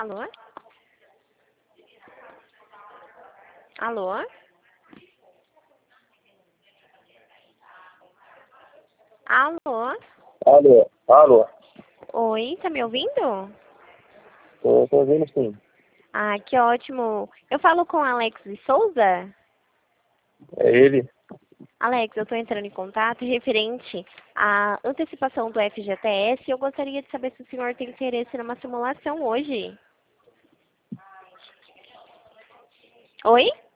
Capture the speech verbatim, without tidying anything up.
Alô? Alô? Alô? Alô, alô. Oi, tá me ouvindo? Tô, tô ouvindo sim. Ah, que ótimo. Eu falo com Alex de Souza? É ele? Alex, eu estou entrando em contato referente à antecipação do F G T S e eu gostaria de saber se o senhor tem interesse numa simulação hoje. Oi?